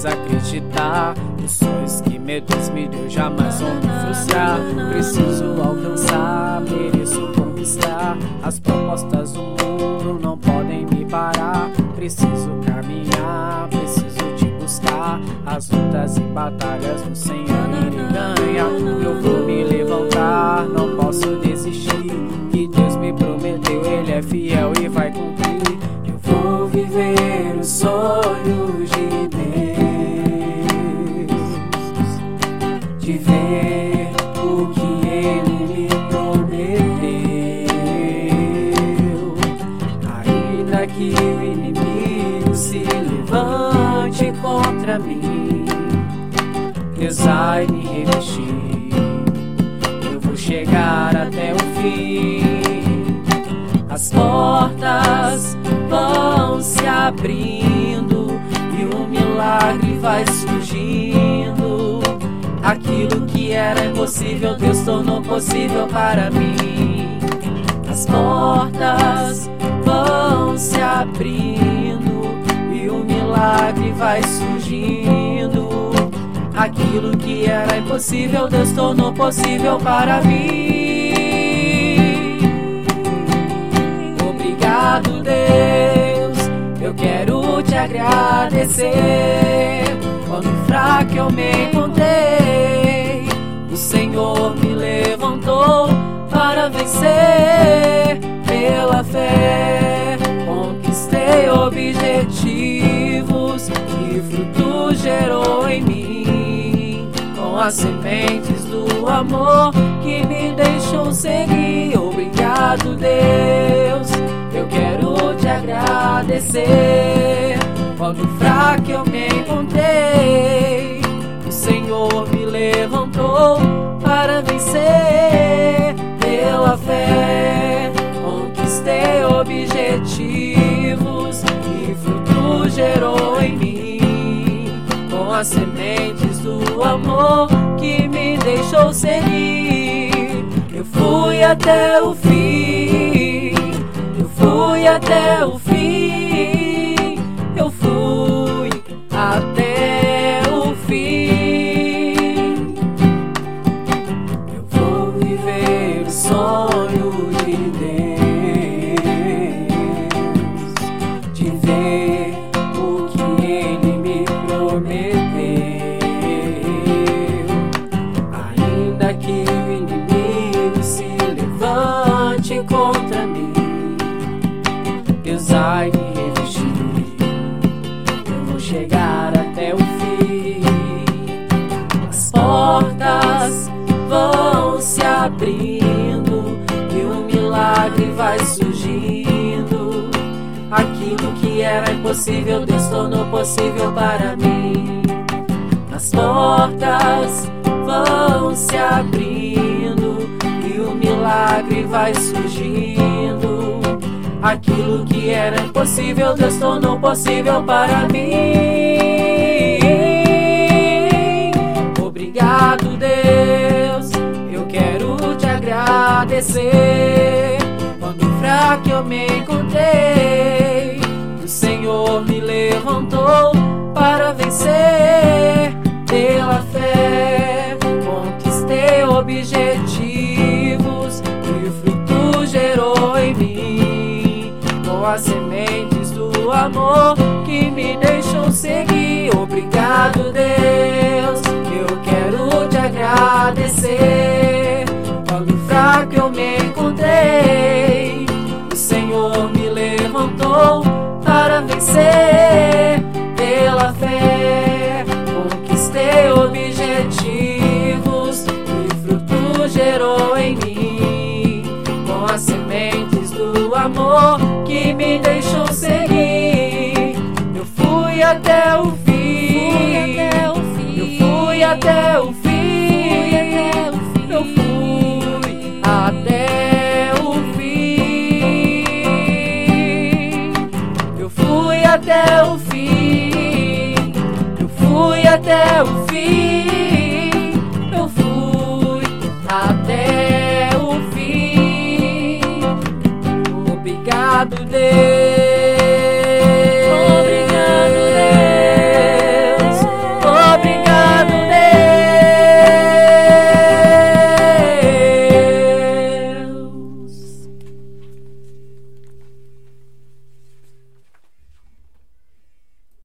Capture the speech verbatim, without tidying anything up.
desacreditar. Os sonhos que meu Deus me deu jamais vão me frustrar. Preciso alcançar, mereço conquistar. As propostas do mundo não podem me parar. Preciso caminhar, preciso te buscar. As lutas e batalhas no Senhor Ele ganha. Eu vou me levantar, não posso desistir. Que Deus me prometeu, Ele é fiel e vai cumprir. Eu vou viver os sonhos de Deus, de ver o que Ele me prometeu. Ainda que o inimigo se levante contra mim, Deus vai me revestir. Eu vou chegar até o fim. As portas vão se abrindo e o milagre vai surgindo. Aquilo que era impossível, Deus tornou possível para mim. As portas vão se abrindo e o milagre vai surgindo. Aquilo que era impossível, Deus tornou possível para mim. Obrigado, Deus, eu quero te agradecer. Quando fraco eu me encontrei, o Senhor me levantou para vencer. Pela fé conquistei objetivos e fruto gerou em mim, com as sementes do amor que me deixou seguir. Obrigado, Deus, eu quero te agradecer. Quando fraco eu me encontrei, o Senhor me levantou para vencer. Pela fé conquistei objetivos e fruto gerou em mim, com as sementes do amor que me deixou seguir. Eu fui até o fim, eu fui até o fim, eu fui até o fim. Eu vou viver o sonho de Deus, de ver o que Ele me prometeu. Ainda que o inimigo se levante contra mim, Deus vai me revestir. Eu vou chegar até o fim. As portas vão se abrindo e o milagre vai surgindo. Aquilo que era impossível, Deus tornou possível para mim. As portas vão se abrindo e o milagre vai surgindo. Aquilo que era impossível, Deus tornou possível para mim. Obrigado, Deus, eu quero te agradecer. Quando fraco eu me encontrei, o Senhor me levantou para vencer. Pela fé conquistei objetivos e o fruto gerou em mim, com as sementes do amor que me deixou seguir. Obrigado, Deus, eu quero te agradecer. Quando fraco eu me encontrei, o Senhor me levantou para vencer. Pela fé conquistei objetivos e fruto gerou em mim, com as sementes do amor que me deixou seguir. Eu fui até o fim, eu fui até o fim, eu fui até o fim, eu fui até o fim, eu fui até o fim.